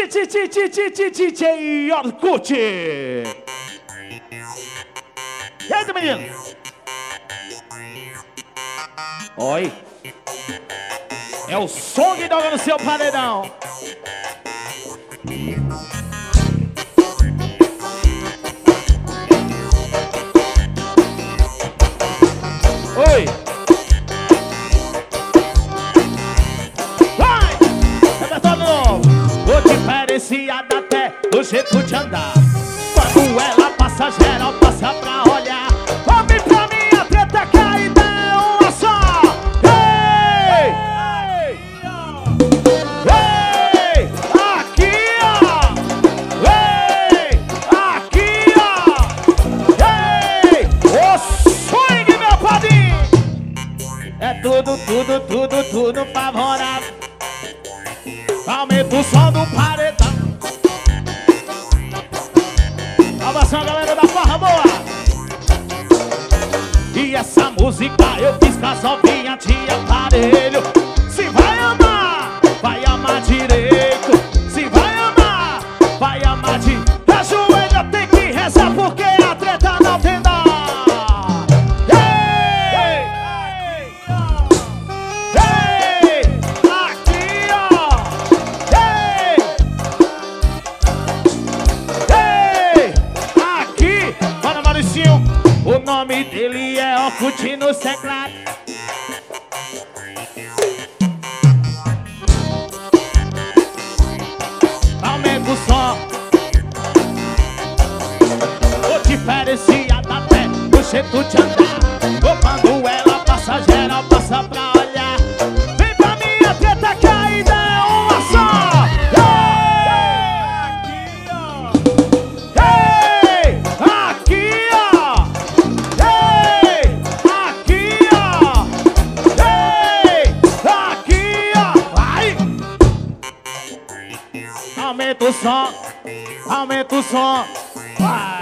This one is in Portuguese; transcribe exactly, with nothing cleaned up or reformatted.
D J Orkut. E aí, menino? Oi. É o som que toca no seu paredão. Oi. Vai! Repertório novo. O diferenciado até do jeito de andar. Quando ela passa, geral passa pra olhar. Homem pra mim, a treta que a ideia é uma só. Ei! Ei! Aqui, ó! Ei! Aqui, ó! Ei! O swing, meu padrinho! É tudo, tudo, tudo, tudo favorável. Aumenta o som do paredão. Salvação, galera da Farra Boa. E essa música eu fiz com as novinhas de aparelho. Se vai amar, vai amar direito. Se vai amar, vai amar de ajoelha, tem que rezar porque a treta não tem dó. O nome dele é Orkut no teclado. Aumenta o som. O diferenciado até do jeito de andar. Ou quando ela passa, geral passa pra olhar. Vem pra minha treta que a ideia é uma só. Aumenta o som, aumenta o som. Vai.